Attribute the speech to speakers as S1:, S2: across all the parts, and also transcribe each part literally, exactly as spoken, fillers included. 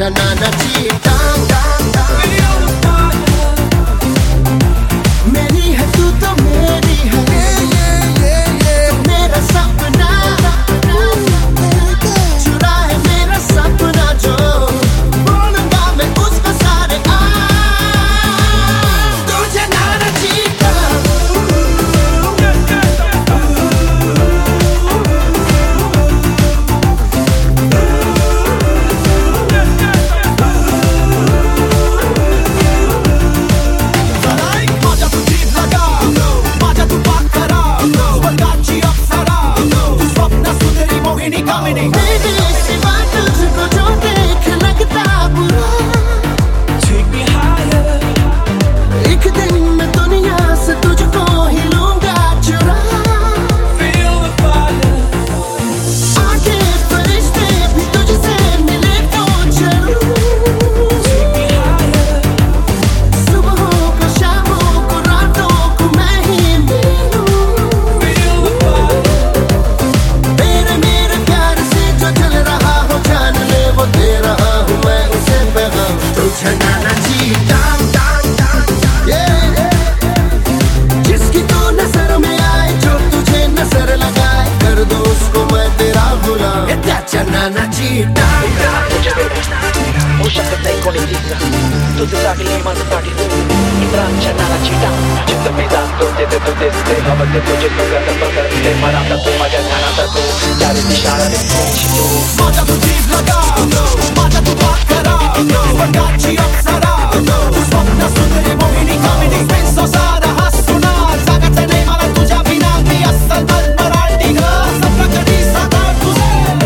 S1: त्याच्या नानाची टांग मेरी है तू तो मेरी है तू मेरा सपना चुरा है मेरा सपना जो बोलूंगा मैं उसको सारे आ तुझे नानाची मेरे सिवा तुझको जो देख लगता बुरा एक दिन मैं दुनिया से तुझको ही लूंगा चुरा आगे फरिश्ते भी तुझसे मिले तो जरूर सुबहों को शामों को रातों को मैं ही मिलूं तेरे मेरे प्यार से जो चल रहा हो जान ले वो दे रहा हूँ मैं उसे पैगाम तुझे नानाची टांग टांग टांग ये जिसकी तू नजर में आए जो तुझे नजर लगाए कर दो उसको मैं तेरा गुलाम ये त्याच्या नानाची टांग
S2: होऊ शकत नाही कोणी तिचा तुझं लागले माझं पाठी इतरांच्या नानाची टांग जिथं मी जातो तिथे तू दिसते हवं ते तुझे बघत बघते मला तू माझ्या ध्यानात तू चारी दिशाला तू
S1: माझा तू जीव लगा माझा तू बात करा स्वर्गाची अप्सरा तू स्वप्न सुंदरी मोहिनी कामिनी पेसो सारा हसणार जागाचं नाही मला तुझ्या बिना मी अस्सल बलबराटी ग सपना कधी साकार तुझे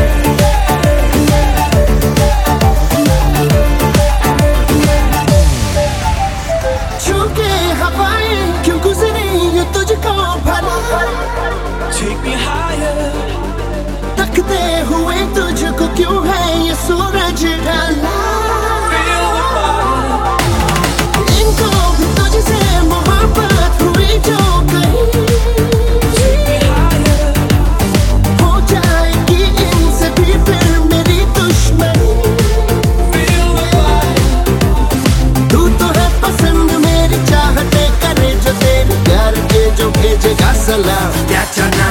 S1: छूके हवाएं क्यों गुजरी ये तुझको भला
S2: Take me higher
S1: तकते हुए तुझको क्यों है ये सूरज ढला इनको भी तुझसे मोहब्बत हुई जो कहीं हो जाएगी इनसे भी फिर मेरी दुश्मनी तू तो है पसंद मेरी चाहते करे जो तेरे प्यार के जो भेजेगा सलाम त्याच्या